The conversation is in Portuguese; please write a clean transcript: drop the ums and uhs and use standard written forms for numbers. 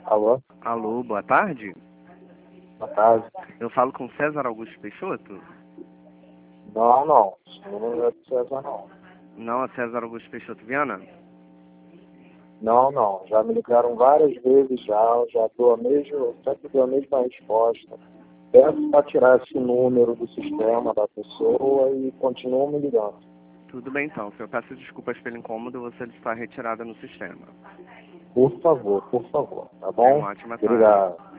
Alô? Alô, boa tarde. Boa tarde. Eu falo com César Augusto Peixoto? Não. Esse número não é de César, não. Não, é César Augusto Peixoto Viana? Não. Já me ligaram várias vezes já dou sempre dou a mesma resposta. Peço para tirar esse número do sistema da pessoa e continuam me ligando. Tudo bem então, se eu peço desculpas pelo incômodo, você está retirada no sistema. Por favor, tá Tenha bom? uma ótima tarde. Obrigado.